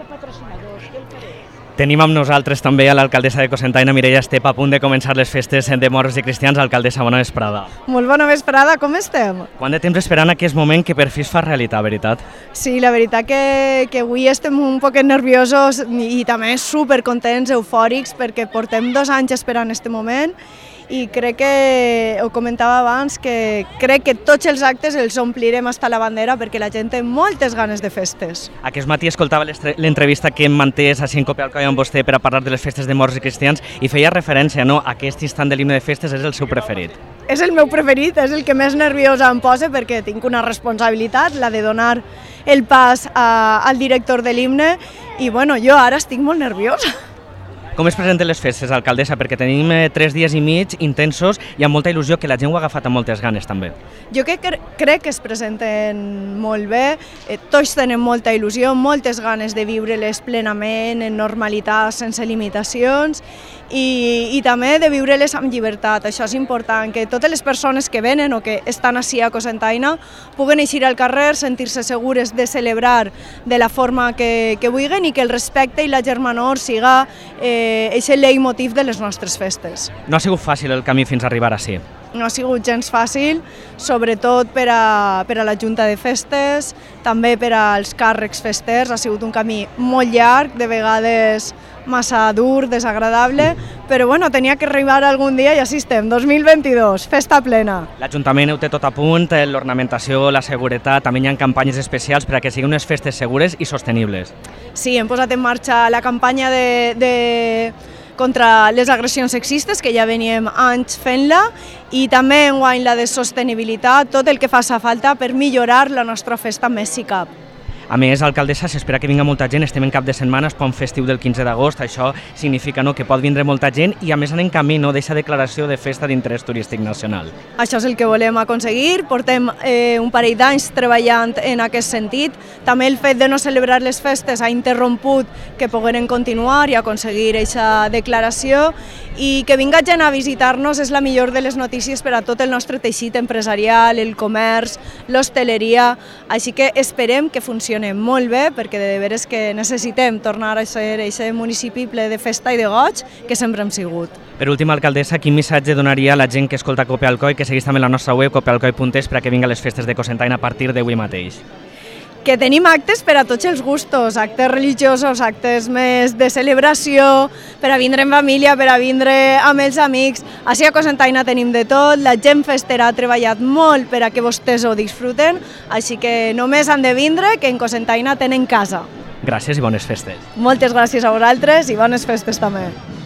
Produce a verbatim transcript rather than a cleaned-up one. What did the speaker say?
Tenim amb nosaltres també a l'alcaldessa de Cocentaina, Mireia Estep, a punt de començar les festes de morts i cristians. Alcaldessa, bona vesprada. Molt bona vesprada, com estem? Quant de temps esperant aquest moment que per fi es fa realitat, veritat? Sí, la veritat que, que avui estem un poquet nerviosos i també supercontents, eufòrics, perquè portem dos anys esperant aquest moment i crec que, ho comentava abans, que crec que tots els actes els omplirem hasta la bandera perquè la gent té moltes ganes de festes. Aquest matí escoltava l'entrevista que hem mantès a Cinc Cope Alcoi amb vostè per a parlar de les festes de morts i cristians i feia referència, no?, a aquest instant de l'himne de festes és el seu preferit. És el meu preferit, és el que més nerviosa em posa perquè tinc una responsabilitat, la de donar el pas a, al director de l'himne i bueno, jo ara estic molt nerviosa. Com es presenten les festes, alcaldessa? Perquè tenim eh, tres dies i mig intensos i amb molta il·lusió que la gent ho ha agafat amb moltes ganes també. Jo que cre crec que es presenten molt bé, eh, tots tenen molta il·lusió, moltes ganes de viure-les plenament, en normalitat, sense limitacions i, i també de viure-les amb llibertat. Això és important, que totes les persones que venen o que estan ací a Cocentaina puguen eixir al carrer, sentir-se segures de celebrar de la forma que, que vulguin i que el respecte i la germanor siga eh, és el leitmotiv de les nostres festes. No ha sigut fàcil el camí fins a arribar ací. No ha sigut gens fàcil, sobretot per a, per a la Junta de Festes, també per als càrrecs festers. Ha sigut un camí molt llarg, de vegades massa dur, desagradable, però bueno, tenia que arribar algun dia i així estem, dos mil vint-i-dos, festa plena. L'Ajuntament ho té tot a punt, l'ornamentació, la seguretat, també hi ha campanyes especials per a que siguin unes festes segures i sostenibles. Sí, hem posat en marxa la campanya de, de contra les agressions sexistes, que ja veníem anys fent-la, i també enguany la de sostenibilitat, tot el que faci falta per millorar la nostra festa més si cap. A més, alcaldessa, s'espera que vinga molta gent, estem en cap de setmana, es pont festiu del quinze d'agost, això significa no, que pot vindre molta gent i a més anem camí no, d'aquesta declaració de festa d'interès turístic nacional. Això és el que volem aconseguir, portem eh, un parell d'anys treballant en aquest sentit, també el fet de no celebrar les festes ha interromput que pogueren continuar i aconseguir aquesta declaració i que vinga gent a visitar-nos és la millor de les notícies per a tot el nostre teixit empresarial, el comerç, l'hostaleria, així que esperem que funcioni molt bé perquè de veres que necessitem tornar a ser aquest municipi ple de festa i de goig que sempre hem sigut. Per últim, alcaldessa, quin missatge donaria a la gent que escolta Cope Alcoi, que segueix també la nostra web cope alcoi punt es per a que vinga les festes de Cocentaina a partir d'avui mateix? Que tenim actes per a tots els gustos, actes religiosos, actes més de celebració, per a vindre en família, per a vindre amb els amics. Així a Cocentaina tenim de tot, la gent festera ha treballat molt per a que vostès ho disfruten, així que només han de vindre, que en Cocentaina tenen casa. Gràcies i bones festes. Moltes gràcies a vosaltres i bones festes també.